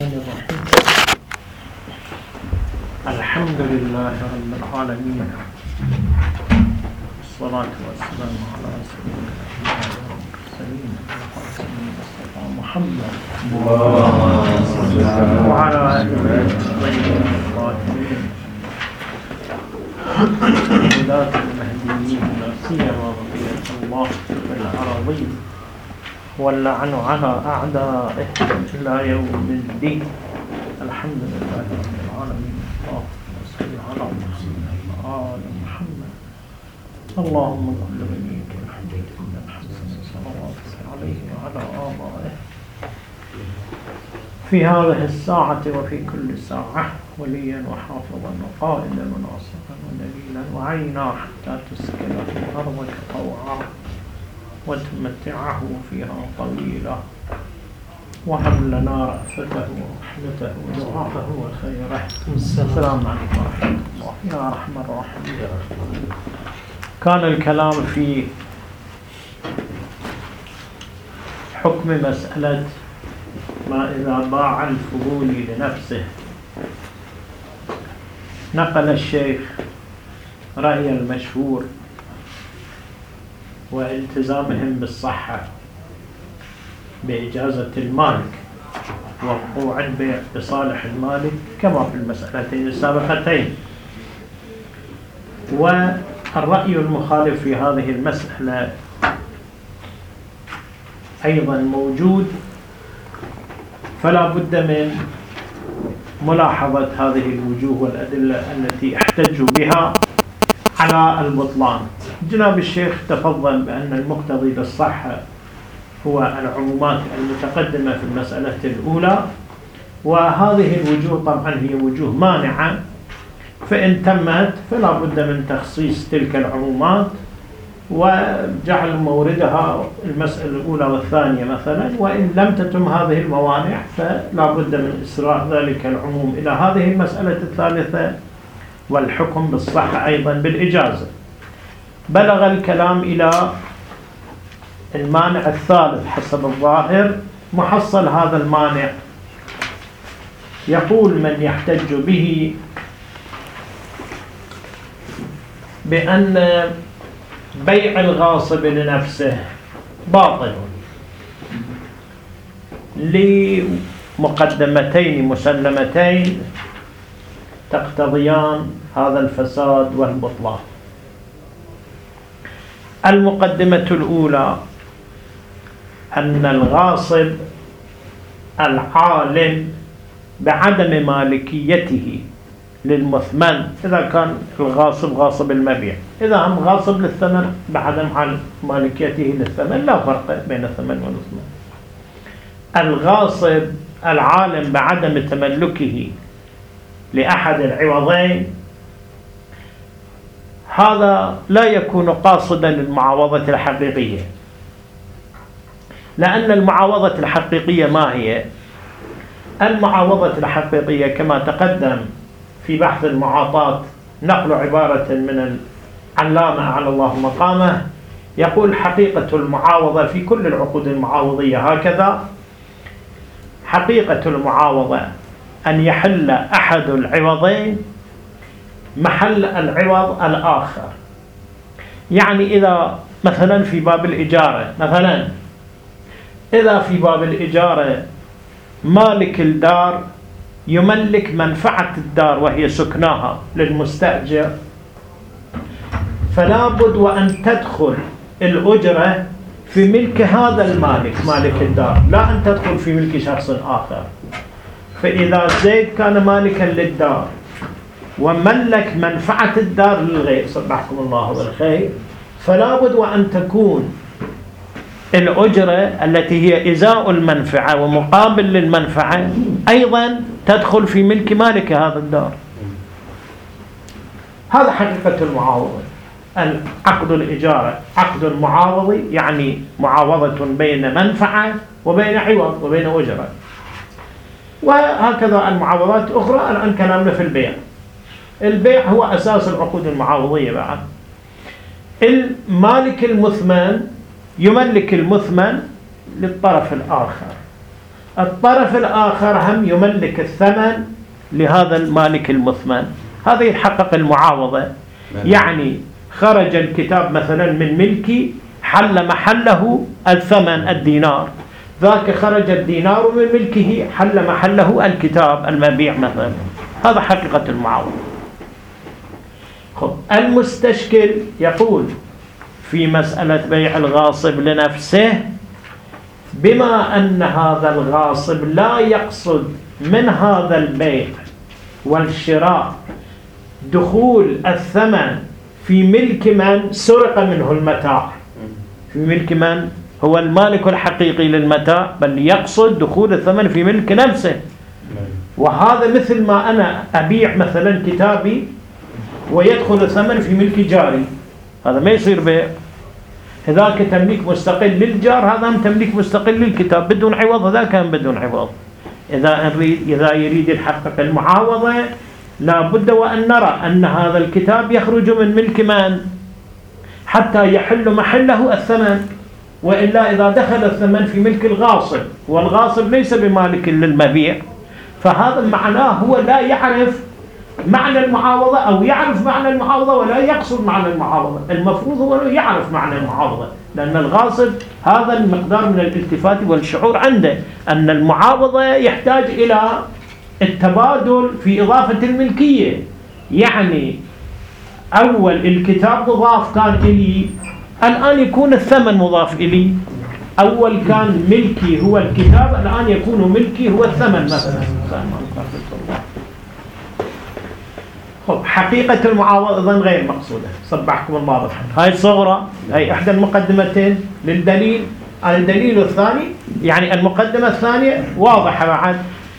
الرحمن الرحيم. الحمد لله رب العالمين، والصلاة والسلام على سيدنا المرسلين المصطفى محمد وعلى آله الطيبين الطاهرين ولاة المهديين، لا سيما بقية الله في الأراضين، واللعن على أعدائه إلى يوم الدين. الحمد لله رب العالمين. اللهم صل على محمد وآل محمد. اللهم كل وليك الحمد لله الحسن صلوات عليه وعلى آبائه في هذه الساعة وفي كل ساعة، وليا وحافظا وقائدا وناصرا ونبيلا وعينا، حتى تسكنه أرضك طوعا وتمتعه فيها طويلا، وهب لنا رأفته ورحمته ودعاءه وخيره. السلام عليكم ورحمة الله يا أرحم الراحمين. كان الكلام في حكم مسألة ما إذا باع الفضولي لنفسه. نقل الشيخ رأي المشهور والتزامهم بالصحة بإجازة المالك ووقوع البيع بصالح المالك كما في المسألتين السابقتين. والرأي المخالف في هذه المسألة أيضا موجود، فلا بد من ملاحظة هذه الوجوه والأدلة التي احتجوا بها على البطلان. جناب الشيخ تفضل بأن المقتضي للصحة هو العمومات المتقدمة في المسألة الأولى، وهذه الوجوه طبعا هي وجوه مانعة، فإن تمت فلا بد من تخصيص تلك العمومات وجعل موردها المسألة الأولى والثانية مثلا، وإن لم تتم هذه الموانع فلا بد من إسراء ذلك العموم إلى هذه المسألة الثالثة، والحكم بالصحة أيضا بالإجازة. بلغ الكلام إلى المانع الثالث حسب الظاهر. محصل هذا المانع يقول من يحتج به بأن بيع الغاصب لنفسه باطل لمقدمتين مسلمتين تقتضيان هذا الفساد والبطلان. المقدمة الأولى أن الغاصب العالم بعدم مالكيته للمثمن، إذا كان الغاصب غاصب المبيع، إذا هم غاصب للثمن بعدم مالكيته للثمن لا فرق بين الثمن والثمن. الغاصب العالم بعدم تملكه لأحد العوضين هذا لا يكون قاصدا للمعاوضة الحقيقية، لأن المعاوضة الحقيقية ما هي؟ المعاوضة الحقيقية كما تقدم في بحث المعاطاة، نقل عبارة من العلامة على الله مقامه، يقول حقيقة المعاوضة في كل العقود المعاوضية هكذا: حقيقة المعاوضة أن يحل أحد العوضين محل العوض الآخر. يعني إذا مثلا في باب الإجارة، مثلا إذا في باب الإجارة مالك الدار يملك منفعة الدار وهي سكناها للمستأجر، فلا بد وأن تدخل الأجرة في ملك هذا المالك مالك الدار، لا أن تدخل في ملك شخص آخر. فإذا زيد كان مالكا للدار وملك منفعة الدار للغير، صبحكم الله بالخير، فلا بد وأن تكون الأجرة التي هي إزاء المنفعة ومقابل للمنفعة أيضا تدخل في ملك مالك هذا الدار. هذا حقيقة المعاوضة. عقد الإجارة عقد معاوضي، يعني معاوضة بين منفعة وبين عوض وبين أجرة. وهكذا المعاوضات أخرى. الآن كلامنا في البيع. البيع هو أساس العقود المعاوضية. بعد المالك المثمن يملك المثمن للطرف الآخر. الطرف الآخر هم يملك الثمن لهذا المالك المثمن، هذا يتحقق المعاوضة. يعني خرج الكتاب مثلا من ملكي، حل محله الثمن الدينار، ذاك خرج الدينار من ملكه، حل محله الكتاب المبيع مثلا. هذا حقيقة المعاوضة. المستشكل يقول في مسألة بيع الغاصب لنفسه، بما أن هذا الغاصب لا يقصد من هذا البيع والشراء دخول الثمن في ملك من سرق منه المتاع، في ملك من هو المالك الحقيقي للمتاع، بل يقصد دخول الثمن في ملك نفسه. وهذا مثل ما أنا أبيع مثلا كتابي ويدخل الثمن في ملك جاري، هذا ما يصير بيع. هذاك تمليك مستقل للجار، هذا تمليك مستقل للكتاب بدون عوض، هذا كان بدون عوض. إذا يريد يحقق المعاوضة لا بد وأن نرى أن هذا الكتاب يخرج من ملك من حتى يحل محله الثمن، وإلا إذا دخل الثمن في ملك الغاصب والغاصب ليس بمالك للمبيع، فهذا معناه هو لا يعرف معنى المعاوضة، أو يعرف معنى المعاوضة ولا يقصد معنى المعاوضة. المفروض هو يعرف معنى المعاوضة، لأن الغاصب هذا المقدار من الالتفات والشعور عنده أن المعاوضة يحتاج إلى التبادل في إضافة الملكية. يعني أول الكتاب مضاف كان إلي، الآن يكون الثمن مضاف إلي. أول كان ملكي هو الكتاب، الآن يكون ملكي هو الثمن مثلا. حقيقة المعاوضة أيضا غير مقصودة. صبحكم الله بالخير. هاي الصغرى، هاي إحدى المقدمتين للدليل. الدليل الثاني يعني المقدمة الثانية واضحة بعد،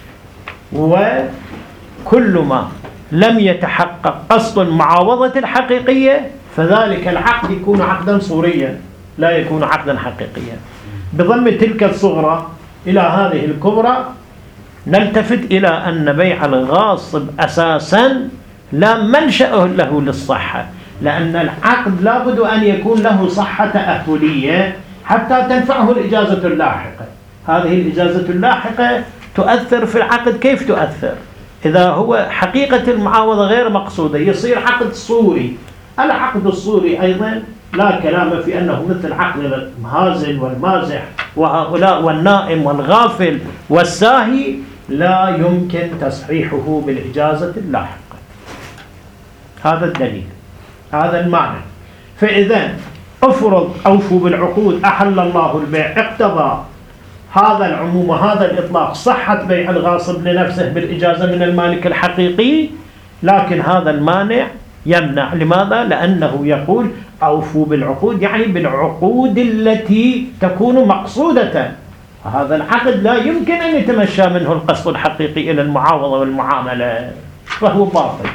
وكل ما لم يتحقق قصد المعاوضة الحقيقية فذلك العقد يكون عقدا صوريا لا يكون عقدا حقيقيا. بضم تلك الصغرى إلى هذه الكبرى نلتفت إلى أن بيع الغاصب أساسا لا منشأ له للصحة، لأن العقد لابد أن يكون له صحة تأهلية حتى تنفعه الإجازة اللاحقة. هذه الإجازة اللاحقة تؤثر في العقد. كيف تؤثر؟ إذا هو حقيقة المعاوضة غير مقصودة يصير عقد صوري. العقد الصوري أيضا لا كلام في أنه مثل عقد المهازل والمازح وهؤلاء والنائم والغافل والساهي، لا يمكن تصحيحه بالإجازة اللاحقة. هذا الدليل، هذا المعنى. فإذا افرض أوفوا بالعقود أحل الله البيع، اقتضى هذا العموم وهذا الإطلاق صحة بيع الغاصب لنفسه بالإجازة من المالك الحقيقي، لكن هذا المانع يمنع. لماذا؟ لأنه يقول أوفوا بالعقود، يعني بالعقود التي تكون مقصودة. هذا العقد لا يمكن أن يتمشى منه القصد الحقيقي إلى المعاوضة والمعاملة، فهو باطل.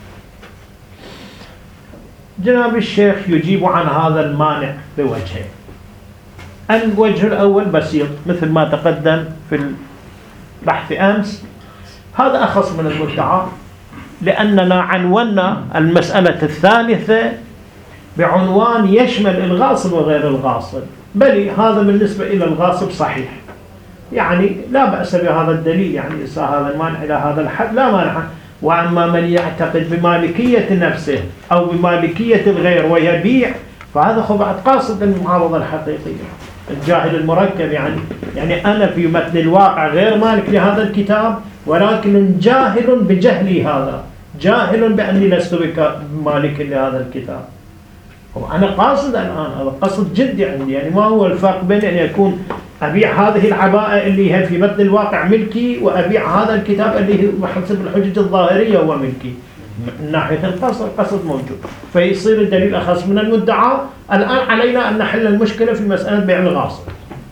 جناب الشيخ يجيب عن هذا المانع بوجهين. الوجه الأول بسيط مثل ما تقدم في البحث أمس، هذا أخص من المدعى، لأننا عنونا المسألة الثالثة بعنوان يشمل الغاصب وغير الغاصب. بل هذا بالنسبة إلى الغاصب صحيح، يعني لا بأس بهذا الدليل، يعني إذا هذا المانع إلى هذا الحد لا مانع. وأما من يعتقد بمالكية نفسه أو بمالكية الغير ويبيع، فهذا خبعة قاصد المعاوضة الحقيقية. الجاهل المركب يعني أنا في متن الواقع غير مالك لهذا الكتاب، ولكن جاهل بجهلي، هذا جاهل بأني لست بمالك لهذا الكتاب. وأنا قاصد الآن، هذا قصد جدي عندي. يعني ما هو الفرق بين أن يكون أبيع هذه العباءة اللي هي في متن الواقع ملكي، وأبيع هذا الكتاب اللي هو بحسب الحجج الظاهرية هو ملكي؟ من ناحية القصد موجود، فيصير الدليل أخص من المدعى. الآن علينا أن نحل المشكلة في مسألة بيع الغاصب.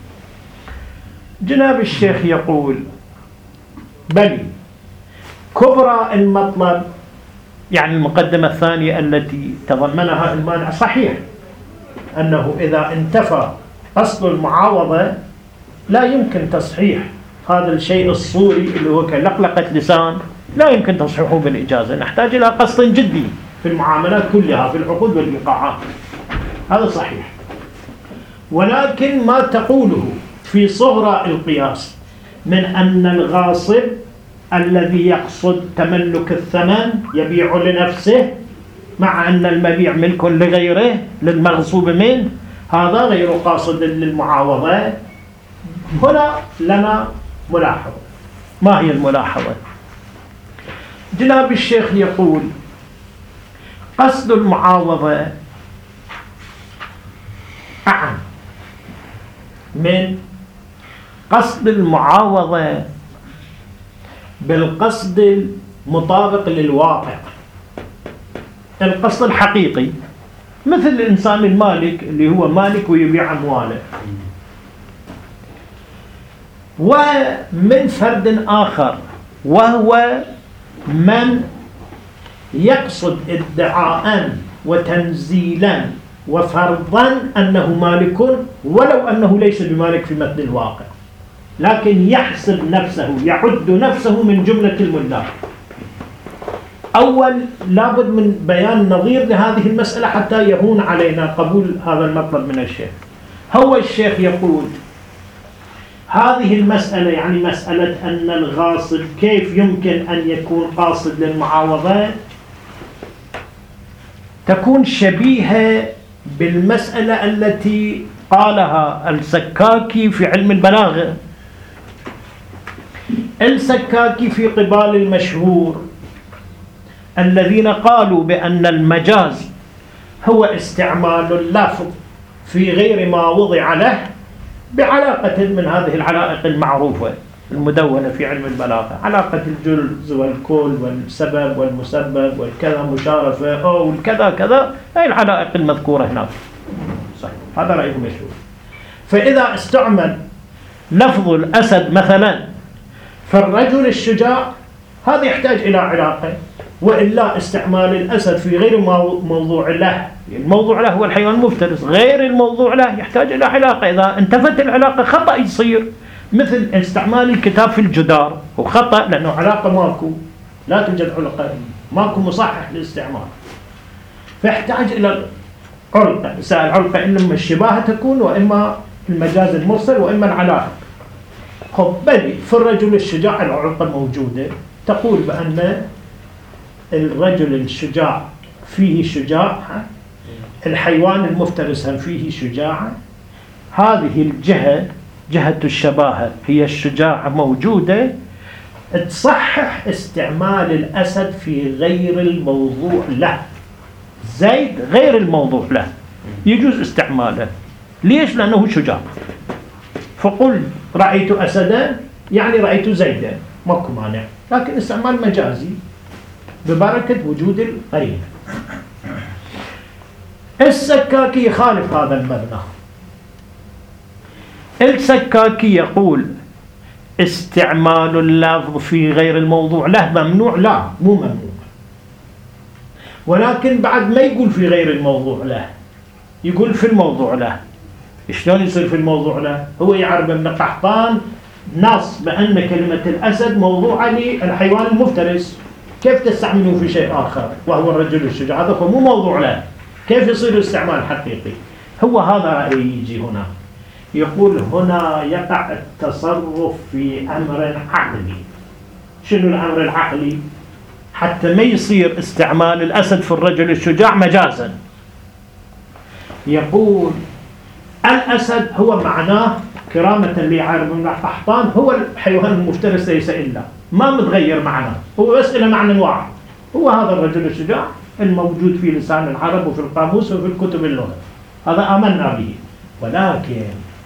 جناب الشيخ يقول بل كبرى المطلب، يعني المقدمة الثانية التي تضمنها المانع، صحيح أنه إذا انتفى قصد المعاوضة لا يمكن تصحيح هذا الشيء الصوري اللي هو كلقلقة لسان، لا يمكن تصحيحه بالإجازة. نحتاج إلى قصد جدي في المعاملات كلها، في العقود والإيقاعات، هذا صحيح. ولكن ما تقوله في صغرى القياس من أن الغاصب الذي يقصد تملك الثمن يبيع لنفسه مع أن المبيع ملك لغيره للمغصوب منه، هذا غير قاصد للمعاوضة. هنا لنا ملاحظة. ما هي الملاحظة؟ جناب الشيخ يقول قصد المعاوضة أعم من قصد المعاوضة بالقصد المطابق للواقع، القصد الحقيقي، مثل الإنسان المالك اللي هو مالك ويبيع أمواله. ومن فرد آخر وهو من يقصد ادعاء وتنزيلا وفرضا أنه مالك ولو أنه ليس بمالك في مثل الواقع، لكن يحسب نفسه يعد نفسه من جملة الملاك. أول لابد من بيان نظير لهذه المسألة حتى يهون علينا قبول هذا المطلب من الشيخ. هو الشيخ يقول هذه المسألة، يعني مسألة أن الغاصب كيف يمكن أن يكون قاصد للمعاوضة، تكون شبيهة بالمسألة التي قالها السكاكي في علم البلاغة. السكاكي في قبال المشهور الذين قالوا بأن المجاز هو استعمال اللفظ في غير ما وضع له بعلاقة من هذه العلائق المعروفة المدونة في علم البلاغة، علاقة الجلز والكل والسبب والمسبب والكذا مشارفة أو الكذا كذا، هي العلائق المذكورة هناك. صحيح، هذا رأيه مشهور. فإذا استعمل لفظ الأسد مثلا فالرجل الشجاع، هذا يحتاج إلى علاقة، وإلا استعمال الأسد في غير موضوع له، الموضوع له هو الحيوان المفترس، غير الموضوع له يحتاج إلى علاقة. إذا انتفت العلاقة خطأ يصير، مثل استعمال الكتاب في الجدار وخطأ لأنه علاقة ماكو، لا توجد علاقة، ماكو مصحح للاستعمال، فيحتاج إلى علقة. العلقة إما الشباهة تكون وإما المجاز المرسل وإما العلاقة. خب بل في الرجل الشجاع العلاقة موجودة، تقول بأن الرجل الشجاع فيه شجاعة، الحيوان المفترس هم فيه شجاعة، هذه الجهة جهة الشباهة هي الشجاعة موجودة، تصحح استعمال الأسد في غير الموضوع له. زيد غير الموضوع له يجوز استعماله، ليش؟ لأنه شجاع. فقل رأيت أسدا يعني رأيت زيدا، ماكو مانع، لكن استعمال مجازي ببركة وجود القرينة. السكاكي يخالف هذا المبنى. السكاكي يقول استعمال اللفظ في غير الموضوع له ممنوع. لا، مو ممنوع، ولكن بعد ما يقول في غير الموضوع له، يقول في الموضوع له. شلون يصير في الموضوع له؟ هو يعرف ابن قحطان نص بأن كلمة الأسد موضوعة للحيوان المفترس، كيف تستعمله في شيء آخر وهو الرجل الشجاع؟ هذا هو مو موضوع له، كيف يصير استعمال حقيقي؟ هو هذا رأيه يجي هنا، يقول هنا يقع التصرف في أمر عقلي. شنو الأمر العقلي؟ حتى ما يصير استعمال الأسد في الرجل الشجاع مجازا. يقول الأسد هو معناه كرامة لعارف بن قحطان هو الحيوان المفترس ليس إلا، ما متغير معناه، هو بس إلى معنى واحد، هو هذا الرجل الشجاع الموجود في لسان العرب وفي القاموس وفي الكتب اللغة، هذا آمنا به. ولكن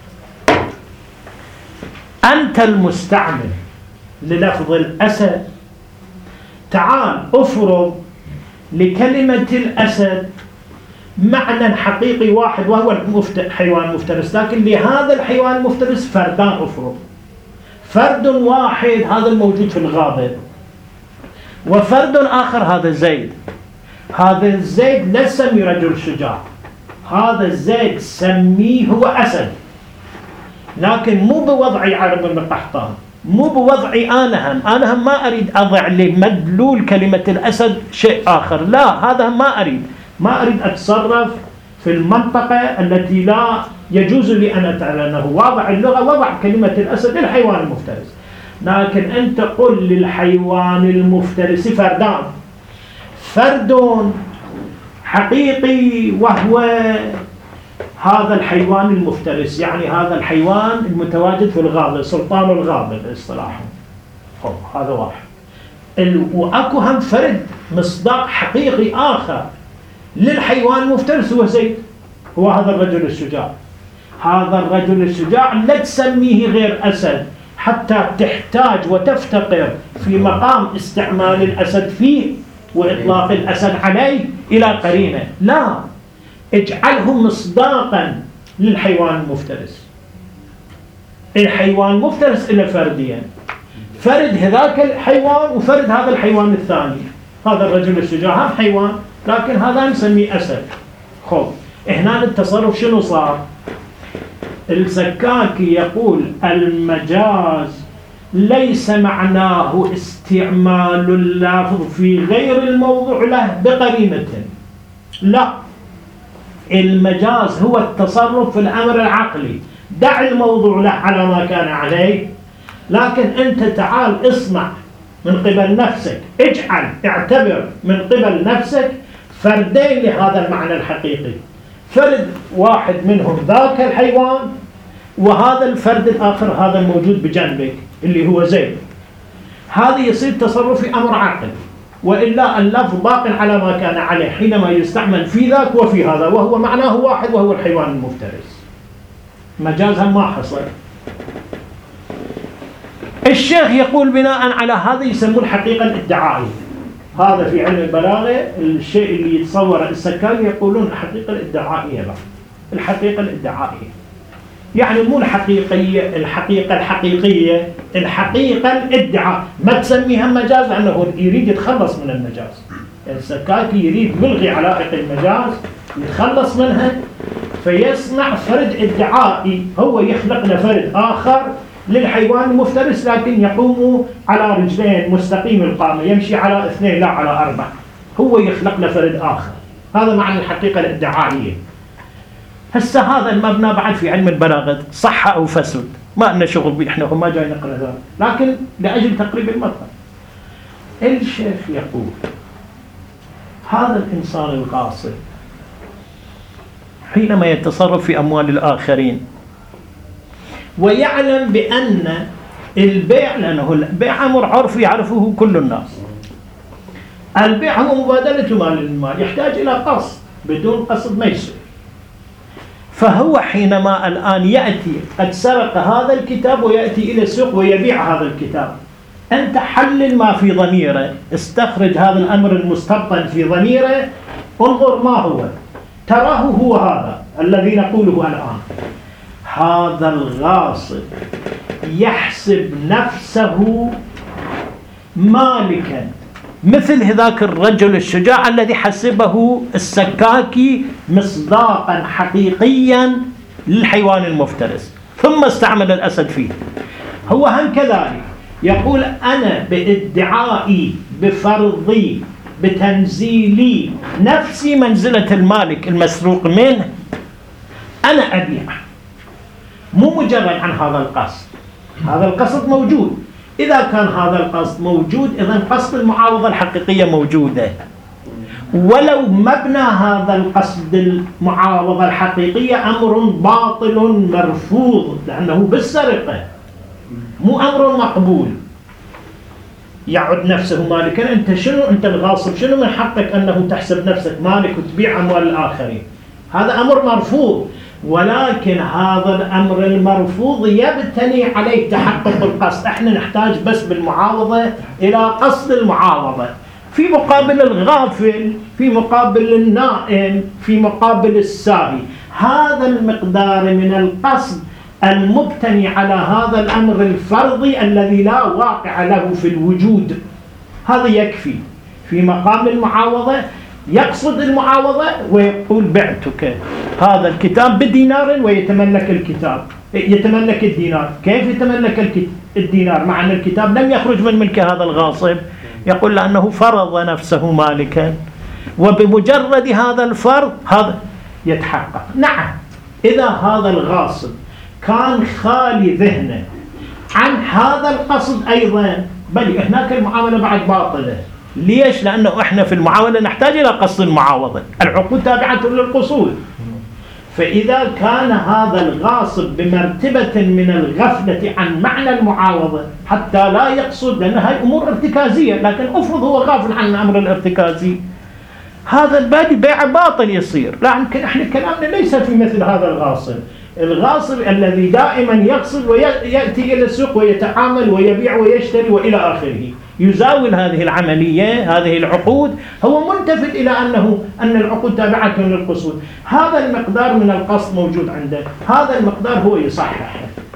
أنت المستعمل للفظ الأسد، تعال أفرض لكلمة الأسد معنى حقيقي واحد وهو حيوان مفترس، لكن لهذا الحيوان المفترس فردان أفرض، فرد واحد هذا الموجود في الغابة، وفرد آخر هذا زيد. هذا الزيد لا تسميه رجل شجاع، هذا الزيد سميه هو أسد، لكن مو بوضعي عرب بن قحطان، مو بوضعي أنا هم ما أريد أضع لمدلول كلمة الأسد شيء آخر، لا، هذا ما أريد أتصرف في المنطقة التي لا يجوز لي أن أتعلنه. واضع اللغة وضع كلمة الأسد الحيوان المفترس، لكن أنت قل للحيوان المفترس فردان، فرد حقيقي وهو هذا الحيوان المفترس، يعني هذا الحيوان المتواجد في الغابة، سلطان الغابة باصطلاحه. هذا واحد. وأكو هم فرد مصداق حقيقي آخر للحيوان المفترس هو زيد، هو هذا الرجل الشجاع. هذا الرجل الشجاع لا تسميه غير أسد حتى تحتاج وتفتقر في مقام استعمال الأسد فيه وإطلاق الأسد عليه إلى قرينة، لا، اجعله مصداقا للحيوان المفترس. الحيوان المفترس إلى فردين، فرد هذاك الحيوان وفرد هذا الحيوان الثاني. هذا الرجل الشجاع هم حيوان لكن هذا نسميه أسد. هنا التصرف شنو صار؟ السكاكي يقول المجاز ليس معناه استعمال اللفظ في غير الموضوع له بقرينة، لا، المجاز هو التصرف في الأمر العقلي، دع الموضوع له على ما كان عليه، لكن أنت تعال اصنع من قبل نفسك، اعتبر من قبل نفسك فردين لهذا المعنى الحقيقي، فرد واحد منهم ذاك الحيوان، وهذا الفرد الآخر هذا الموجود بجنبك اللي هو زيد. هذا يصير تصرف في أمر عقل، وإلا اللفظ باق على ما كان عليه حينما يستعمل في ذاك وفي هذا، وهو معناه واحد وهو الحيوان المفترس. مجازها ما حصل. الشيخ يقول بناء على هذا يسموه الحقيقة الادعائية. هذا في علم البلاغة الشيء اللي يتصور السكاكي يقولون الحقيقة الادعائية. الحقيقة الادعائية يعني مو الحقيقية، الحقيقة الحقيقية، الحقيقة الادعاء. ما تسميها مجاز لأنه يريد يتخلص من المجاز. السكاكي يريد يلغي علائق المجاز، يتخلص منها، فيصنع فرد ادعائي، هو يخلق له فرد آخر للحيوان المفترس لكن يقوم على رجلين مستقيم القامة، يمشي على 2 لا على 4، هو يخلق له فرد آخر. هذا معنى الحقيقة الادعائية. هسه هذا المبنى بعد في علم البلاغة صح أو فسد ما لنا شغل به، احنا ما جاي نقرأ ذلك، لكن لأجل تقريب المطلب الشيخ يقول هذا الإنسان الغاصب حينما يتصرف في أموال الآخرين ويعلم بأن البيع، لأنه البيع أمر عرفي يعرفه كل الناس، البيع هو مبادلة مال المال، يحتاج إلى قصد، بدون قصد ما يصير. فهو حينما الآن يأتي قد سرق هذا الكتاب ويأتي إلى السوق ويبيع هذا الكتاب، أنت حلل ما في ضميره، استخرج هذا الأمر المستبطن في ضميره، انظر ما هو، تراه هو هذا الذي نقوله الآن. هذا الغاصب يحسب نفسه مالكا مثل هذاك الرجل الشجاع الذي حسبه السكاكي مصداقا حقيقيا للحيوان المفترس ثم استعمل الأسد فيه. هو هم كذلك يقول أنا بادعائي بفرضي بتنزيلي نفسي منزلة المالك المسروق منه، أنا أبيع، مو مجرد عن هذا القصد. هذا القصد موجود، إذا كان هذا القصد موجود إذن قصد المعاوضة الحقيقية موجودة، ولو مبنى هذا القصد المعاوضة الحقيقية أمر باطل مرفوض لأنه بالسرقة، مو أمر مقبول. يعد نفسه مالكا، أنت شنو؟ أنت الغاصب، شنو من حقك أنه تحسب نفسك مالك وتبيع أموال الآخرين؟ هذا أمر مرفوض. ولكن هذا الأمر المرفوض يبتني عليه تحقق القصد. احنا نحتاج بس بالمعاوضة إلى قصد المعاوضة، في مقابل الغافل، في مقابل النائم، في مقابل الساهي. هذا المقدار من القصد المبتني على هذا الأمر الفرضي الذي لا واقع له في الوجود، هذا يكفي في مقام المعاوضة. يقصد المعاوضة ويقول بعتك هذا الكتاب بدينار ويتملك الكتاب، يتملك الدينار. كيف يتملك الدينار مع أن الكتاب لم يخرج من ملك هذا الغاصب؟ يقول لأنه فرض نفسه مالكا، وبمجرد هذا الفرض هذا يتحقق. نعم، إذا هذا الغاصب كان خالي ذهنه عن هذا القصد أيضا، بل هناك المعاملة بعد باطلة. ليش؟ لأنه إحنا في المعاملة نحتاج إلى قصد المعاوضة، العقود تابعة للقصود. فإذا كان هذا الغاصب بمرتبة من الغفلة عن معنى المعاوضة حتى لا يقصد، لأن هاي أمور ارتكازية، لكن أفرض هو غافل عن الأمر الارتكازي، هذا البادي بيع باطل يصير. لكن احنا كلامنا ليس في مثل هذا الغاصب. الغاصب الذي دائما يقصد ويأتي إلى السوق ويتعامل ويبيع ويشتري وإلى آخره، يزاول هذه العملية، هذه العقود، هو ملتفت إلى أن العقود تابعة للقصود. هذا المقدار من القصد موجود عنده، هذا المقدار هو يصحح.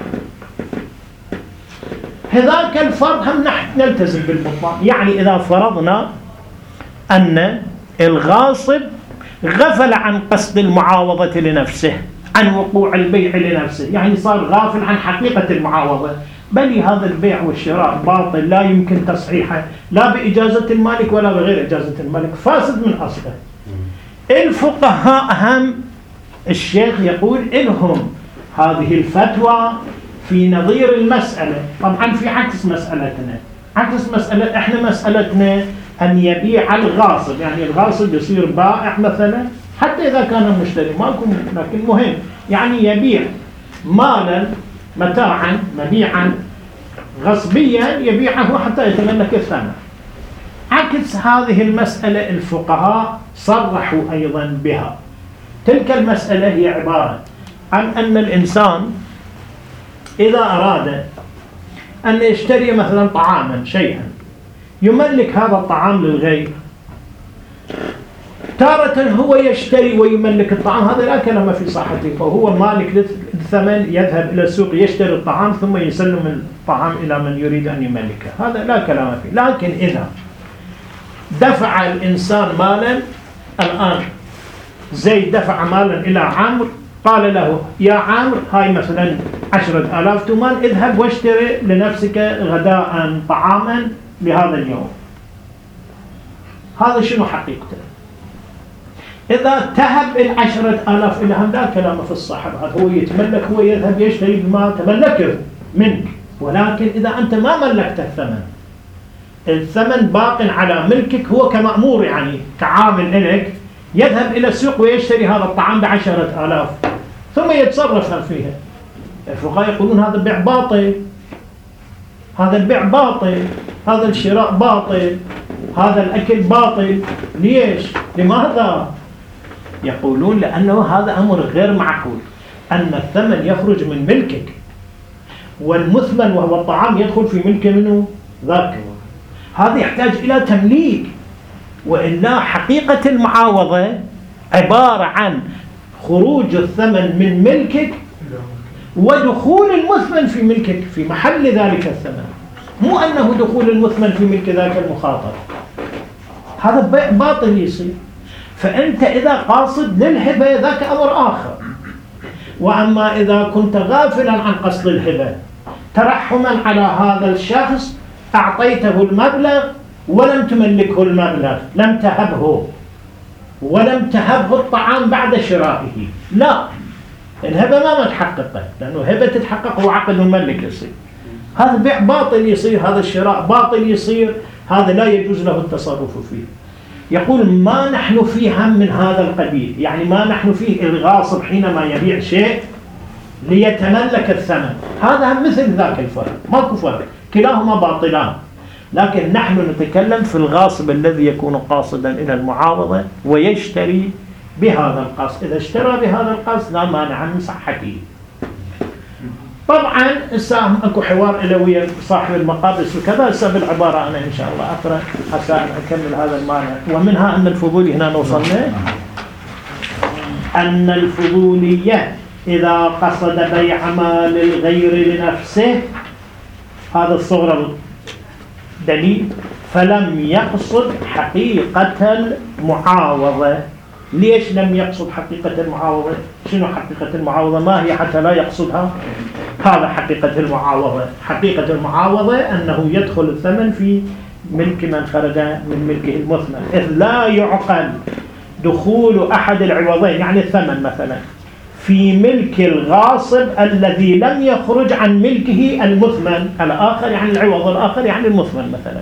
هذاك الفرض هم نحن نلتزم بالبطلان. يعني إذا فرضنا أن الغاصب غفل عن قصد المعاوضة لنفسه، عن وقوع البيع لنفسه، يعني صار غافل عن حقيقة المعاوضة، بل هذا البيع والشراء باطل لا يمكن تصحيحه لا بإجازة المالك ولا بغير إجازة المالك، فاسد من أصله. الفقهاء هم الشيخ يقول إلهم هذه الفتوى في نظير المسألة. طبعا في عكس مسألتنا، عكس مسألة احنا مسألتنا أن يبيع الغاصب، يعني الغاصب يصير بائع مثلا حتى إذا كان مشتري ماكو، لكن مهم يعني يبيع مالا متاعا مبيعا غصبيا يبيعه حتى يتملك الثمن. عكس هذه المسألة الفقهاء صرحوا أيضا بها. تلك المسألة هي عبارة عن أن الإنسان إذا أراد أن يشتري مثلا طعاما شيئا، يملك هذا الطعام للغير، تارة هو يشتري ويملك الطعام، هذا لا كلام في صحته، فهو مالك للثمن، يذهب إلى السوق يشتري الطعام ثم يسلم الطعام إلى من يريد أن يملكه، هذا لا كلام فيه. لكن إذا دفع الإنسان مالا، الآن زيد دفع مالا إلى عمرو، قال له يا عمرو هاي مثلا 10,000 تومان، اذهب واشتري لنفسك غداء طعاما لهذا اليوم. هذا شنو حقيقته؟ إذا تهب 10,000 إلى لا كلام في الصحة، هو يتملك، هو يذهب يشتري بما تملكه منك. ولكن إذا أنت ما ملكت الثمن، الثمن باق على ملكك، هو كمأمور يعني كعامل لك، يذهب إلى السوق ويشتري هذا الطعام ب10,000 ثم يتصرف فيها. الفقهاء يقولون هذا البيع باطل، هذا البيع باطل، هذا الشراء باطل، هذا الأكل باطل. ليش؟ لماذا؟ يقولون لأنه هذا أمر غير معقول، أن الثمن يخرج من ملكك والمثمن وهو الطعام يدخل في ملك منه ذاك، هذا يحتاج إلى تمليك. وإلا حقيقة المعاوضة عبارة عن خروج الثمن من ملكك ودخول المثمن في ملكك في محل ذلك الثمن، مو أنه دخول المثمن في ملك ذاك المخاطر. هذا بيع باطل يصير. فأنت إذا قاصد للهبة ذاك أمر آخر. وأما إذا كنت غافلا عن قصد الهبة ترحما على هذا الشخص، أعطيته المبلغ ولم تملكه المبلغ، لم تهبه ولم تهبه الطعام بعد شرائه، لا، الهبة ما تحققه، لأنه هبة تتحقق هو عقد مملك يصير. هذا بيع باطل يصير، هذا الشراء باطل يصير، هذا لا يجوز له التصرف فيه. يقول ما نحن فيه هم من هذا القبيل، يعني ما نحن فيه الغاصب حينما يبيع شيء ليتملك الثمن، هذا هم مثل ذاك الفرق، ماكو فرق، كلاهما باطلان. لكن نحن نتكلم في الغاصب الذي يكون قاصدا إلى المعاوضة ويشتري بهذا القصد. إذا اشترى بهذا القصد لا مانع من صحته. طبعا الساهم اكو حوار إلى ويا صاحب المقابس وكذا، هسه بالعبارة أنا إن شاء الله أقرأ حتى أكمل هذا المعنى. ومنها أن الفضولي هنا نوصلنا أن الفضولية إذا قصد بيع مال الغير لنفسه، هذا الصغر دليل، فلم يقصد حقيقة المعاوضة. ليش لم يقصد حقيقة المعاوضة؟ شنو حقيقة المعاوضة؟ ما هي حتى لا يقصدها؟ هذا حقيقة المعاوضة. حقيقة المعاوضة أنه يدخل الثمن في ملك من خرج من ملكه المثمن، إذ لا يعقل دخول أحد العوضين، يعني الثمن مثلا، في ملك الغاصب الذي لم يخرج عن ملكه المثمن الآخر، يعني العوض الآخر يعني المثمن مثلا.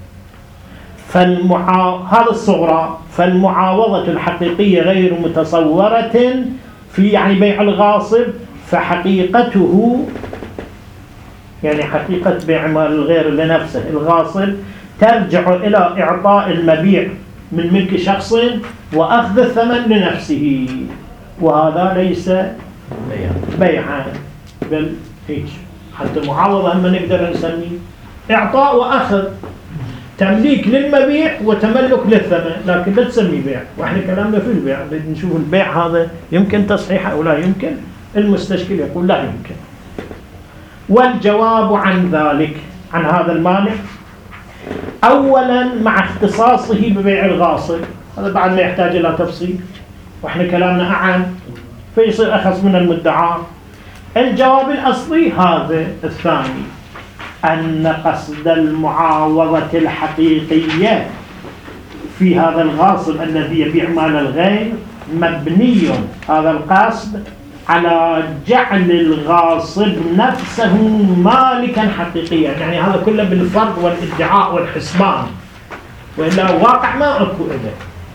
هذا الصغرى. فالمعاوضة الحقيقية غير متصورة في يعني بيع الغاصب، فحقيقته يعني حقيقة بيع مال الغير لنفسه الغاصب ترجع إلى إعطاء المبيع من ملك شخص وأخذ الثمن لنفسه، وهذا ليس بيعا، بل هيك حتى المعاوضة هم نقدر نسميه إعطاء وأخذ، تمليك للمبيع وتملك للثمن، لكن لا تسميه بيع. وإحنا كلامنا في البيع، نشوف البيع هذا يمكن تصحيحه أو لا يمكن. المستشكل يقول لا يمكن. والجواب عن ذلك، عن هذا المانع، أولا مع اختصاصه ببيع الغاصب، هذا بعد ما يحتاج إلى تفصيل وإحنا كلامنا أعم فيصير أخص من المدعى. الجواب الأصلي هذا الثاني، أن قصد المعاوضة الحقيقية في هذا الغاصب الذي يبيع مال الغير مبني هذا القصد على جعل الغاصب نفسه مالكا حقيقيا، يعني هذا كله بالفرض والادعاء والحسبان، وإلا واقع ما أكو إذا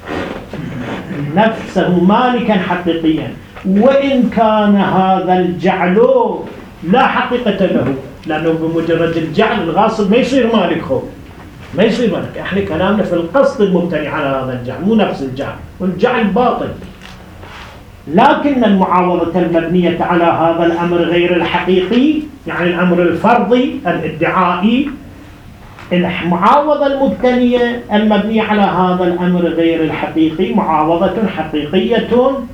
نفسه مالكا حقيقيا. وإن كان هذا الجعل لا حقيقة له، لأنه بمجرد الجعل الغاصب ما يصير مالك، ما يصير مالك. احنا كلامنا في القصد المبتني على هذا الجعل، مو نفس الجعل، والجعل باطل. لكن المعاوضة المبنية على هذا الأمر غير الحقيقي، يعني الأمر الفرضي الادعائي، المعاوضة المبتنية المبنية على هذا الأمر غير الحقيقي معاوضة حقيقية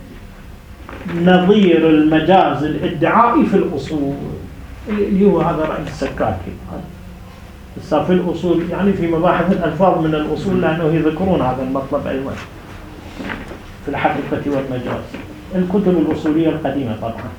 نظير المجاز الادعائي في الأصول، اللي هو هذا رأي السكاكي. بس في الأصول يعني في مباحث الألفاظ من الأصول، لأنه يذكرون هذا المطلب أيضا في الحقيقة والمجاز، الكتب الأصولية القديمة طبعا.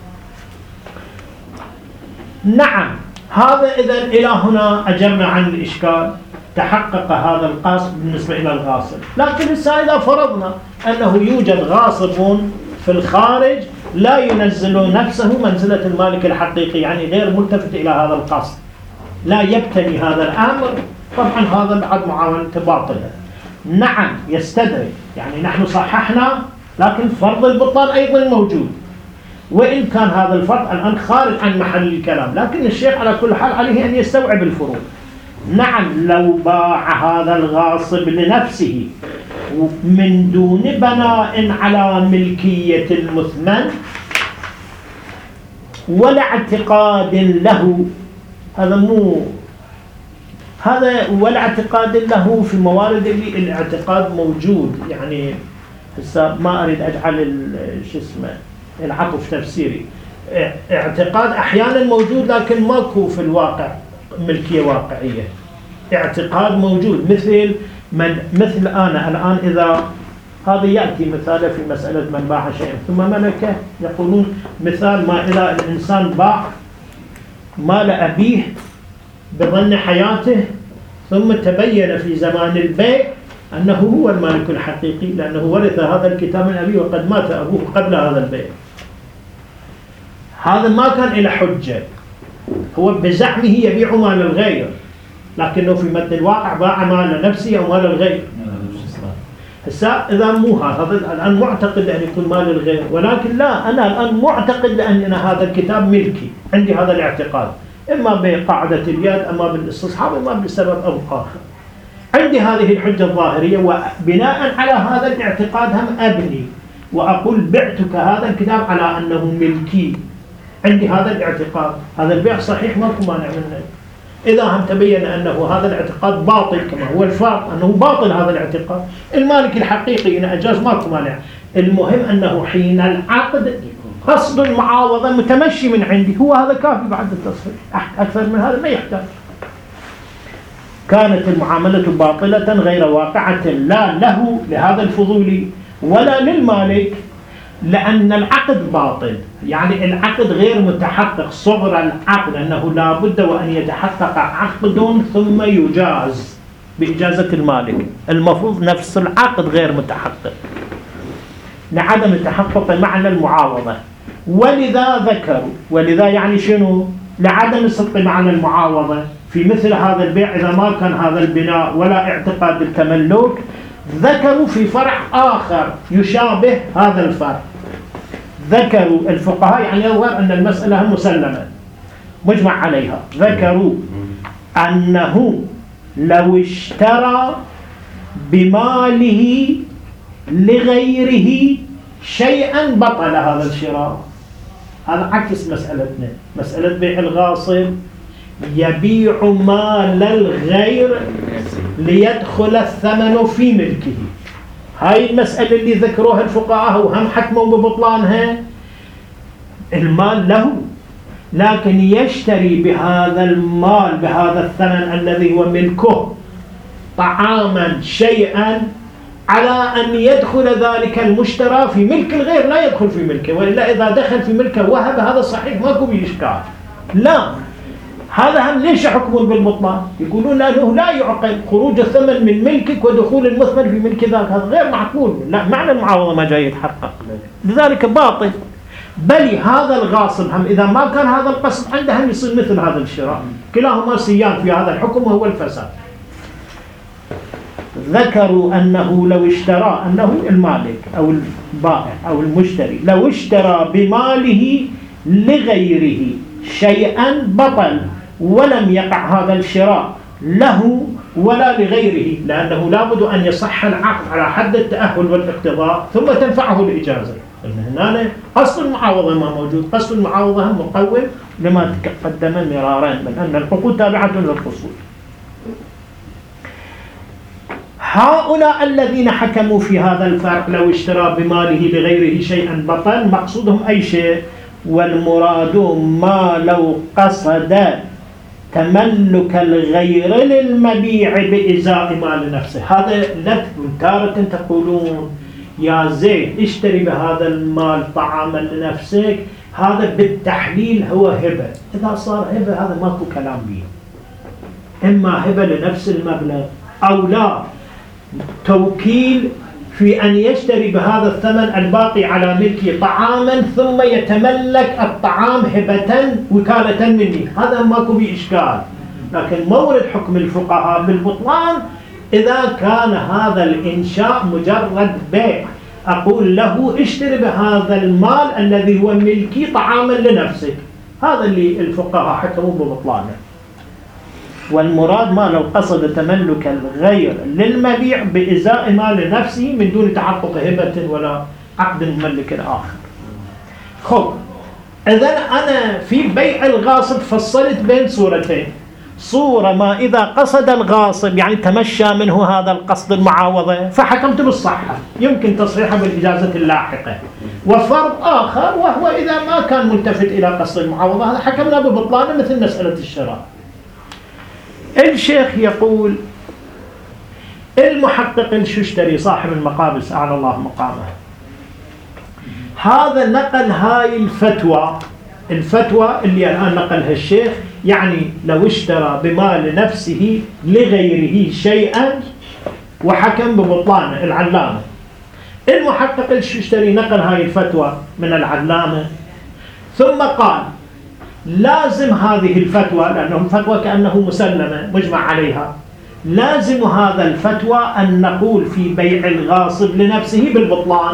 نعم، هذا إذا إلى هنا أجرنا عن الإشكال، تحقق هذا القصد بالنسبة إلى الغاصب. لكن إذا فرضنا أنه يوجد غاصب في الخارج لا ينزل نفسه منزلة المالك الحقيقي، يعني غير ملتفت إلى هذا القصد، لا يبتني هذا الأمر، طبعا هذا بعد معاونة باطلة. نعم يستدرك، يعني نحن صححنا لكن فرض البطلان أيضا موجود، وإن كان هذا الفرض الآن خارج عن محل الكلام، لكن الشيخ على كل حال عليه أن يستوعب الفروض. نعم لو باع هذا الغاصب لنفسه من دون بناء على ملكية المثمن ولا اعتقاد له، هذا مو هذا ولا اعتقاد له في الموارد اللي الاعتقاد موجود، يعني هسه ما أريد أجعل العطف تفسيري، اعتقاد أحيانا موجود لكن ماكو في الواقع ملكية واقعية. اعتقاد موجود مثل أنا الآن إذا هذا يأتي مثاله في مسألة من باع شيئا ثم ملكه، يقولون مثال ما إذا الإنسان باع مال أبيه بظن حياته ثم تبين في زمان البيع أنه هو المالك الحقيقي، لأنه ورث هذا الكتاب من أبيه وقد مات أبوه قبل هذا البيع. هذا ما كان إلى حجة، هو بزعمه يبيع مال الغير، لكنه في متن الواقع باع مال نفسه أو مال الغير. هسا إذا مو هذا الآن معتقد أن يكون مال الغير، ولكن لا، أنا الآن معتقد لأن هذا الكتاب ملكي، عندي هذا الاعتقاد، إما بقاعدة اليد أما بالاستصحاب أما بسبب أو آخر، عندي هذه الحجة الظاهرية، وبناء على هذا الاعتقاد هم أبني وأقول بعتك هذا الكتاب على أنه ملكي، عندي هذا الاعتقاد، هذا البيع صحيح ماكو مانع منه. إذا هم تبين أنه هذا الاعتقاد باطل كما هو الفرض أنه باطل هذا الاعتقاد، المالك الحقيقي إن أجاز ماكو مانع. المهم أنه حين العقد قصد المعاوضة متمشي من عندي، هو هذا كافي بعد التصحيح، أكثر من هذا ما يحتاج. كانت المعاملة باطلة غير واقعة لا له لهذا الفضولي ولا للمالك، لأن العقد باطل، يعني العقد غير متحقق. صغر العقد أنه لا بد وأن يتحقق عقد ثم يجاز بإجازة المالك، المفروض نفس العقد غير متحقق. لعدم تحقق معنى المعاوضة. ولذا ذكروا، ولذا يعني شنو؟ لعدم صدق معنى المعاوضة في مثل هذا البيع إذا ما كان هذا البناء ولا اعتقاد بالتملك. ذكروا في فرع آخر يشابه هذا الفرع، ذكروا الفقهاء، يعني يظهر أن المسألة مسلمة مجمع عليها. ذكروا أنه لو اشترى بماله لغيره شيئا بطل هذا الشراء. هذا عكس مسألتنا. مسألة بيع الغاصب يبيع مال الغير ليدخل الثمن في ملكه. هاي المسألة اللي ذكروها الفقهاء وهم حكموا ببطلانها. المال له، لكن يشتري بهذا المال بهذا الثمن الذي هو ملكه طعاما شيئا على أن يدخل ذلك المشترى في ملك الغير، لا يدخل في ملكه، وإلا إذا دخل في ملكه وهب هذا صحيح ماكو بإشكال. لا، هذا هم ليش حكم بالبطلان؟ يقولون له لا يعقل خروج الثمن من ملكك ودخول المثمن في ملك ذاك، هذا غير معقول. لا، معنى المعاوضة ما جاي يتحقق، لذلك باطل. بل هذا الغاصب هم إذا ما كان هذا القصد عنده هم يصير مثل هذا الشراء، كلاهما سيان في هذا الحكم وهو الفساد. ذكروا أنه لو اشترى، أنه المالك أو البائع أو المشتري لو اشترى بماله لغيره شيئا بطل ولم يقع هذا الشراء له ولا لغيره، لأنه لابد أن يصح العقد على حد التأهل والاقتضاء ثم تنفعه الإجازة. هنا قصد المعاوضة ما موجود. قصد المعاوضة هم مقوم لما تقدم مرارا من أن الحقوق تابعة للقصود. هؤلاء الذين حكموا في هذا الفرق لو اشترى بماله لغيره شيئا بطل، مقصودهم أي شيء؟ والمراد ما لو قصد تملك الغير للمبيع بإزاء مال نفسه. هذا تارة تقولون يا زيد اشتري بهذا المال طعاما لنفسك، هذا بالتحليل هو هبة. إذا صار هبة هذا ماكو كلام به، إما هبة لنفس المبلغ أو لا، توكيل في أن يشتري بهذا الثمن الباقي على ملكه طعاما ثم يتملك الطعام هبة وكالة مني، هذا ماكو بإشكال. لكن مورد حكم الفقهاء بالبطلان إذا كان هذا الإنشاء مجرد بيع، أقول له اشتري بهذا المال الذي هو ملكي طعاما لنفسك، هذا اللي الفقهاء حكموا ببطلانه. والمراد ما لو قصد تملك الغير للمبيع بإزاء مال نفسه من دون تحقق هبة ولا عقد مملك آخر. خب، إذن أنا في بيع الغاصب فصلت بين صورتين. صورة ما إذا قصد الغاصب يعني تمشى منه هذا القصد المعاوضة فحكمت بالصحة، يمكن تصحيحه بالإجازة اللاحقة. وفرض آخر وهو إذا ما كان ملتفت إلى قصد المعاوضة هذا حكمنا ببطلانه مثل مسألة الشراء. الشيخ يقول المحقق الششتري صاحب المقابس أعلى الله مقامه، هذا نقل هاي الفتوى اللي الآن نقلها الشيخ، يعني لو اشترى بمال نفسه لغيره شيئا وحكم ببطلانه العلامة. المحقق الششتري نقل هاي الفتوى من العلامة ثم قال لازم هذه الفتوى، لأنه الفتوى كأنه مسلمة مجمع عليها، لازم هذا الفتوى أن نقول في بيع الغاصب لنفسه بالبطلان.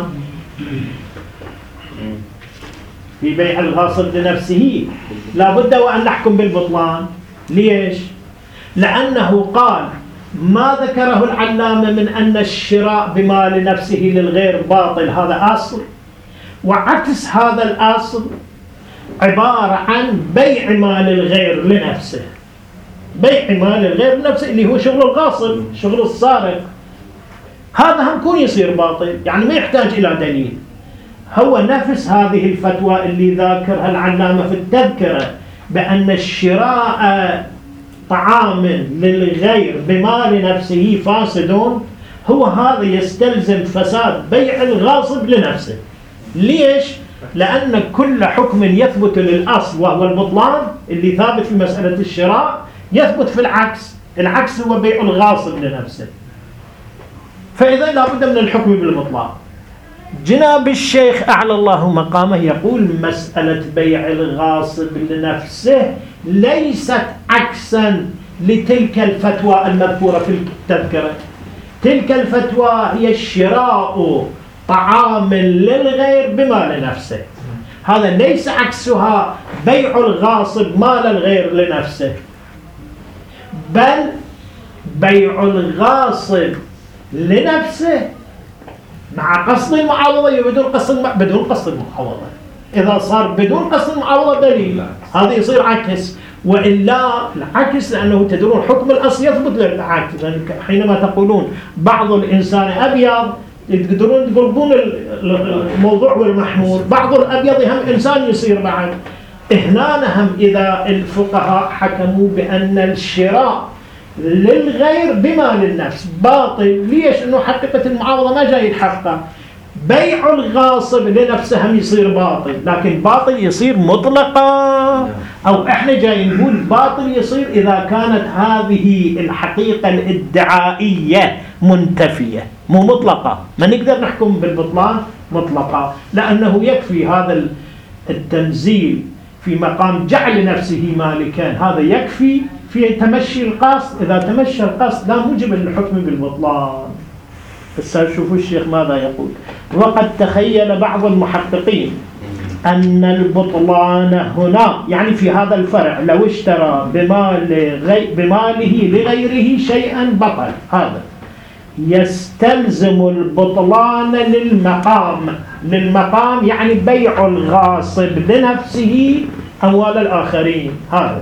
في بيع الغاصب لنفسه لابد وأن نحكم بالبطلان. ليش؟ لأنه قال ما ذكره العلامة من أن الشراء بمال نفسه للغير باطل، هذا أصل، وعكس هذا الأصل عبارة عن بيع مال الغير لنفسه. بيع مال الغير لنفسه اللي هو شغل الغاصب، شغل السارق، هذا هم كون يصير باطل، يعني ما يحتاج إلى دليل. هو نفس هذه الفتوى اللي ذاكرها العلامة في التذكرة بأن الشراء طعام للغير بمال نفسه فاسد، هو هذا يستلزم فساد بيع الغاصب لنفسه. ليش؟ لأن كل حكم يثبت للأصل وهو البطلان اللي ثابت في مسألة الشراء يثبت في العكس هو بيع الغاصب لنفسه. فإذا لابد من الحكم بالبطلان. جناب الشيخ أعلى الله مقامه يقول مسألة بيع الغاصب لنفسه ليست عكسا لتلك الفتوى المذكورة في التذكرة. تلك الفتوى هي الشراء طعام للغير بمال نفسه، هذا ليس عكسها بيع الغاصب مال الغير لنفسه، بل بيع الغاصب لنفسه مع قصد المعاوضة بدون قصد المعاوضة. إذا صار بدون قصد المعاوضة دليل هذا يصير عكس، وإلا العكس لأنه تدرون حكم الأصل يثبت للعكس. حينما تقولون بعض الإنسان أبيض تقدرون تقربون الموضوع والمحمول، بعض الأبيض هم إنسان يصير بعد. هنا هم إذا الفقهاء حكموا بأن الشراء للغير بمال النفس باطل، ليش؟ انه حقيقة المعاوضة ما جاي يتحقق. بيع الغاصب لنفسه هم يصير باطل، لكن باطل يصير مطلقا، او احنا جاي نقول باطل يصير اذا كانت هذه الحقيقة الادعائية منتفية مو مطلقة. ما نقدر نحكم بالبطلان مطلقا، لانه يكفي هذا التنزيل في مقام جعل نفسه مالكا، هذا يكفي في تمشي القصد. إذا تمشى القصد لا موجب للحكم بالبطلان. بس شوفوا الشيخ ماذا يقول: وقد تخيل بعض المحققين أن البطلان هنا يعني في هذا الفرع لو اشترى بماله لغيره شيئا بطل، هذا يستلزم البطلان للمقام يعني بيع الغاصب لنفسه أموال الآخرين. هذا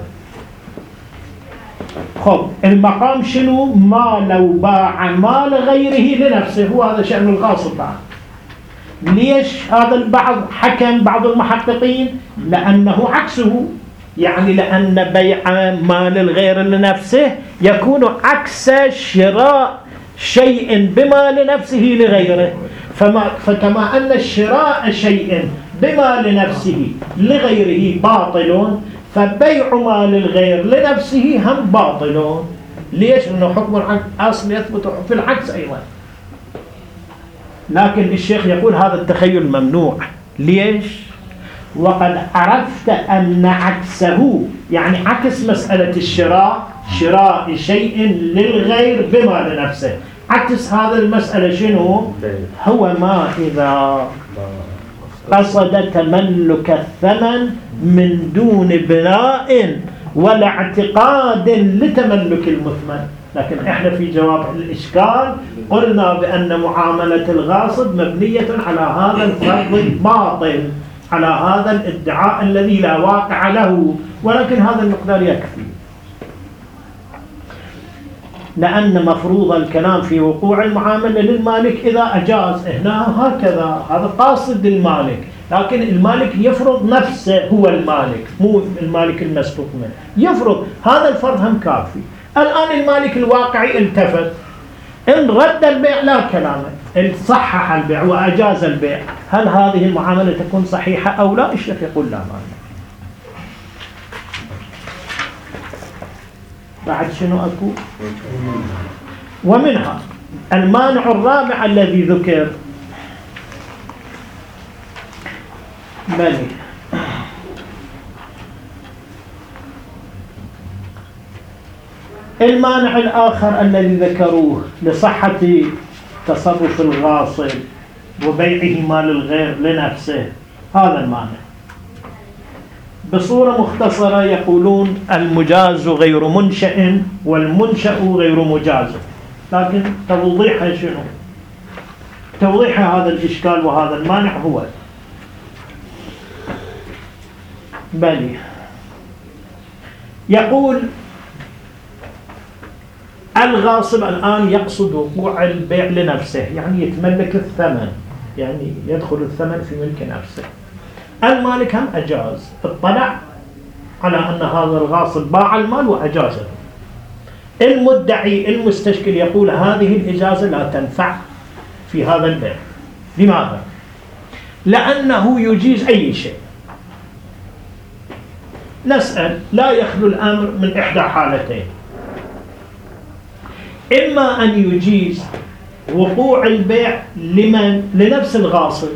خب المقام شنو؟ ما لو باع مال غيره لنفسه، هو هذا شأن الغاصب بعد. ليش هذا البعض حكم بعض المحققين؟ لأنه عكسه، يعني لأن بيع مال الغير لنفسه يكون عكس شراء شيء بمال نفسه لغيره. فكما أن الشراء شيء بمال نفسه لغيره باطل، فبيع مال الغير لنفسه هم باطل. ليش؟ لأنه حكم الأصل يثبت في العكس أيضا. لكن الشيخ يقول هذا التخيل ممنوع. ليش؟ وقد عرفت أن عكسه، يعني عكس مسألة الشراء، شراء شيء للغير بمال نفسه، عكس هذا المسألة شنو؟ هو ما إذا قصد تملك الثمن من دون بناء ولا اعتقاد لتملك المثمن. لكن احنا في جواب الإشكال قلنا بأن معاملة الغاصب مبنية على هذا الفرض الباطل، على هذا الادعاء الذي لا واقع له، ولكن هذا المقدار يكفي، لأن مفروض الكلام في وقوع المعاملة للمالك إذا أجاز. هنا هكذا، هذا قاصد المالك، لكن المالك يفرض نفسه هو المالك، مو المالك المسبوق منه، يفرض هذا الفرض هم كافي. الآن المالك الواقعي التفت، إن رد البيع لا كلامه، إن صحح البيع وأجاز البيع، هل هذه المعاملة تكون صحيحة أو لا؟ الشيخ يقول لا مانع. بعد شنو أكو؟ ومنها المانع الرابع الذي ذكر، بل المانع الآخر الذي ذكروه لصحة تصرف الغاصب وبيعه مال الغير لنفسه، هذا المانع بصورة مختصرة يقولون المجاز غير منشأ والمنشأ غير مجاز. لكن توضيحها شنو؟ توضيح هذا الإشكال وهذا المانع هو بل يقول الغاصب الآن يقصد وقوع البيع لنفسه، يعني يتملك الثمن، يعني يدخل الثمن في ملك نفسه. المالك هم أجاز، اطلع على أن هذا الغاصب باع المال وأجازه. المدعي المستشكل يقول هذه الإجازة لا تنفع في هذا البيع. لماذا؟ لأنه يجيز أي شيء. نسأل، لا يخلو الأمر من إحدى حالتين: إما أن يجيز وقوع البيع لمن؟ لنفس الغاصب،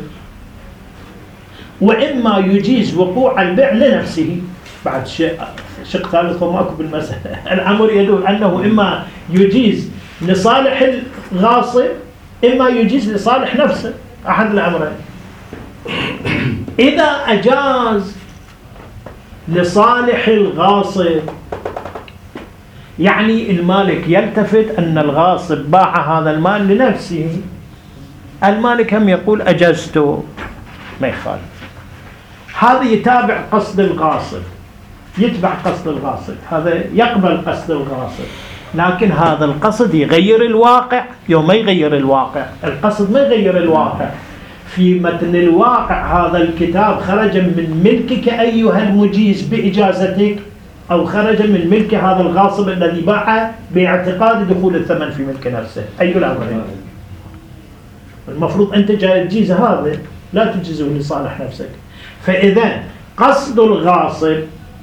وإما يجيز وقوع البيع لنفسه. بعد شق ثالث وماكو بالمسألة. الأمر يدل أنه إما يجيز لصالح الغاصب إما يجيز لصالح نفسه، أحد الأمرين. إذا أجاز لصالح الغاصب يعني المالك يلتفت أن الغاصب باع هذا المال لنفسه، المالك هم يقول أجزته، ما يخالف. هذا يتابع قصد الغاصب، يتبع قصد الغاصب، هذا يقبل قصد الغاصب، لكن هذا القصد يغير الواقع. يوم ما يغير الواقع، القصد ما يغير الواقع. في متن الواقع هذا الكتاب خرج من ملكك أيها المجيز بإجازتك، أو خرج من ملك هذا الغاصب الذي باع باعتقاد دخول الثمن في ملك نفسه. أي الأمرين؟ المفروض أنت جاي تجيز هذا، لا تجيزه لصالح نفسك. فإذا قصد الغاصب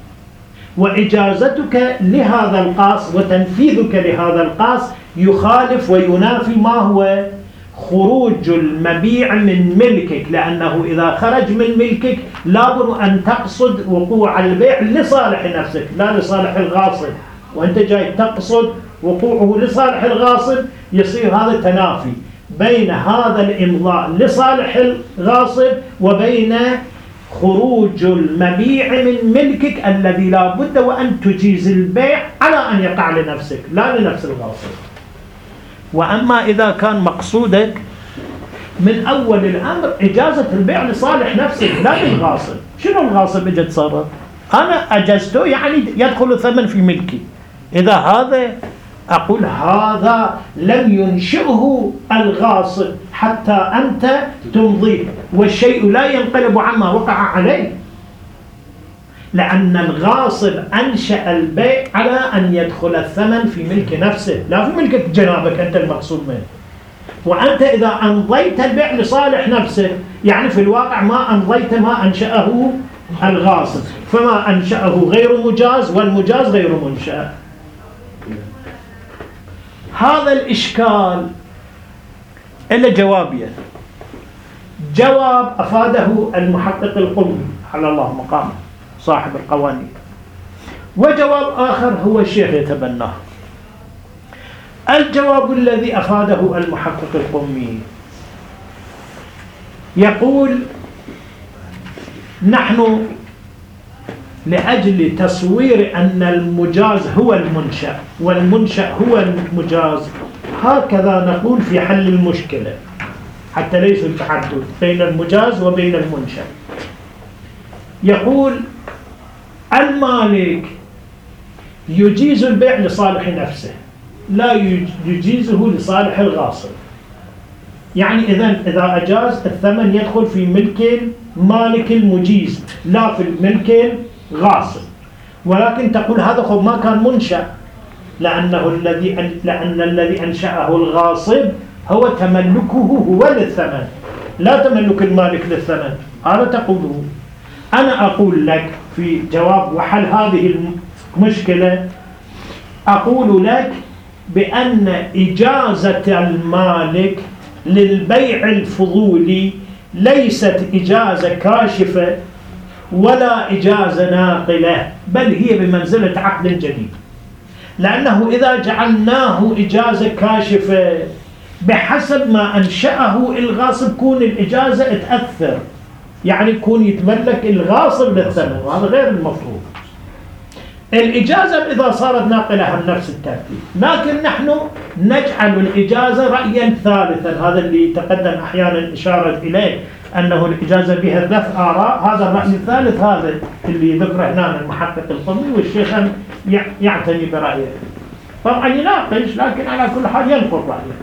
وإجازتك لهذا القاص وتنفيذك لهذا القاص يخالف وينافي ما هو خروج المبيع من ملكك، لأنه إذا خرج من ملكك لابد أن تقصد وقوع البيع لصالح نفسك لا لصالح الغاصب، وأنت جاي تقصد وقوعه لصالح الغاصب، يصير هذا تنافي بين هذا الإمضاء لصالح الغاصب وبين خروج المبيع من ملكك الذي لا بد وأن تجيز البيع على أن يقع لنفسك لا لنفس الغاصب. وأما إذا كان مقصودك من أول الأمر إجازة البيع لصالح نفسك لا للغاصب، شنو الغاصب إجا تصرف؟ أنا أجزته يعني يدخل الثمن في ملكي. إذا هذا أقول هذا لم ينشئه الغاصب حتى أنت تمضيه، والشيء لا ينقلب عما وقع عليه، لأن الغاصب أنشأ البيع على أن يدخل الثمن في ملك نفسه لا في ملك جنابك أنت المقصود منه. وأنت إذا أمضيت البيع لصالح نفسه يعني في الواقع ما أمضيت ما أنشأه الغاصب، فما أنشأه غير مجاز والمجاز غير منشأ. هذا الإشكال إلا جوابين. جواب أفاده المحقق القمي على الله مقامه صاحب القوانين، وجواب آخر هو الشيخ يتبناه. الجواب الذي أفاده المحقق القمي يقول نحن لأجل تصوير أن المجاز هو المنشأ والمنشأ هو المجاز هكذا نقول في حل المشكلة حتى ليس التعدد بين المجاز وبين المنشأ. يقول المالك يجيز البيع لصالح نفسه لا يجيزه لصالح الغاصب، يعني إذا أجاز الثمن يدخل في ملك مالك المجيز لا في ملك غاصب، ولكن تقول هذا خب ما كان منشأ لأن الذي أنشأه الغاصب هو تملكه هو للثمن لا تملك المالك للثمن. هذا تقوله. أنا أقول لك في جواب وحل هذه المشكلة أقول لك بأن إجازة المالك للبيع الفضولي ليست إجازة كاشفة ولا إجازة ناقلة، بل هي بمنزلة عقد جديد، لأنه إذا جعلناه إجازة كاشفة بحسب ما أنشأه الغاصب كون الإجازة تأثر، يعني يكون يتملك الغاصب للثمن، وهذا غير المفروض. الإجازة إذا صارت ناقلة عن نفس الترتيب، لكن نحن نجعل الإجازة رأيا ثالثا، هذا اللي تقدم أحيانا إشارة إليه أنه الإجازة بها 3 آراء، هذا الرأي الثالث هذا اللي ذكره هنا المحقق القمي، والشيخ يعتني برأيه، طبعا يناقش لكن على كل حال ينقل رأيه.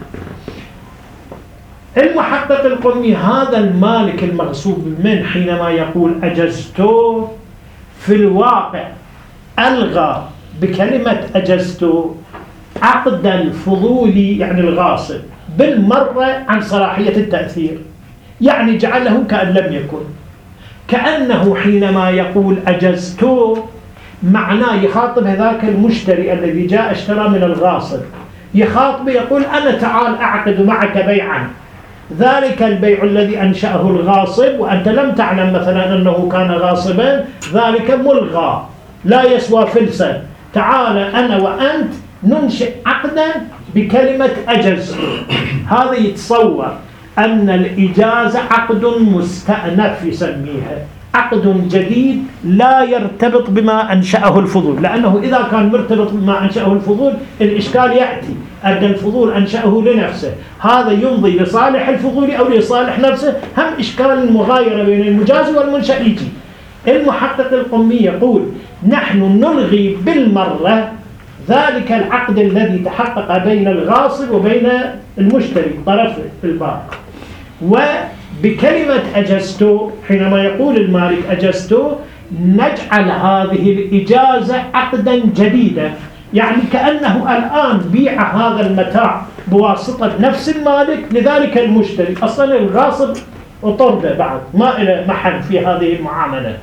المحقق القمي هذا المالك المغصوب منه حينما يقول أجزته في الواقع ألغى بكلمة أجزته عقد الفضولي يعني الغاصب بالمرة عن صلاحية التأثير، يعني جعله كأن لم يكن، كأنه حينما يقول أجزته معناه يخاطب هذاك المشتري الذي جاء اشترى من الغاصب، يخاطب يقول أنا تعال أعقد معك بيعا، ذلك البيع الذي أنشأه الغاصب وأنت لم تعلم مثلا أنه كان غاصبا، ذلك ملغى لا يسوى فلسا. تعال أنا وأنت ننشئ عقدا بكلمة أجزت. هذا يتصور أن الإجازة عقد مستأنف يسميها، عقد جديد لا يرتبط بما أنشأه الفضول، لأنه إذا كان مرتبط بما أنشأه الفضول الإشكال يأتي أن الفضول أنشأه لنفسه، هذا يمضي لصالح الفضول أو لصالح نفسه، هم إشكال المغايرة بين المجاز والمنشأ يجي. المحقق القمي يقول نحن نلغي بالمرة ذلك العقد الذي تحقق بين الغاصب وبين المشتري طرف الباق، وبكلمة أجزت حينما يقول المالك أجزت نجعل هذه الإجازة عقدا جديدا، يعني كأنه الآن بيع هذا المتاع بواسطة نفس المالك لذلك المشتري، أصلا الغاصب وطرده بعد ما له محل في هذه المعاملة.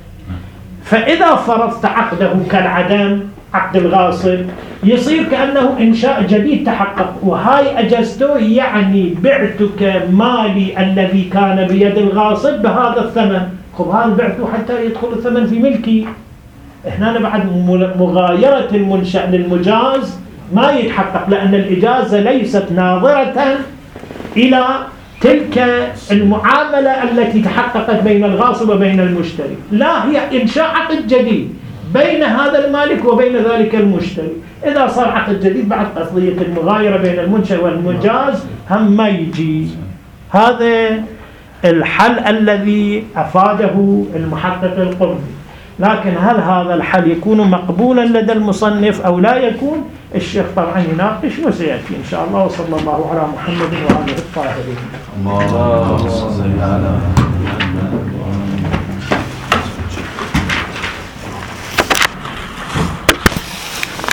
فإذا فرضت عقده كالعدم عقد الغاصب يصير كأنه إنشاء جديد تحقق، وهاي أجزته يعني بعتك مالي الذي كان بيد الغاصب بهذا الثمن، خب هذا بعته حتى يدخل الثمن في ملكي. هنا بعد مغايرة المنشأ للمجاز ما يتحقق، لأن الإجازة ليست ناظرة إلى تلك المعاملة التي تحققت بين الغاصب وبين المشتري، لا هي إنشاء عقد جديد بين هذا المالك وبين ذلك المشتري. إذا صار عقد جديد بعد قضية المغايرة بين المنشأ والمجاز هم ما يجي. هذا الحل الذي أفاده المحقق القرمي، لكن هل هذا الحل يكون مقبولا لدى المصنف أو لا يكون؟ الشيخ طبعا يناقش وسيأتي إن شاء الله. وصلى الله على محمد وآله الطاهرين. اللهم صل على محمد.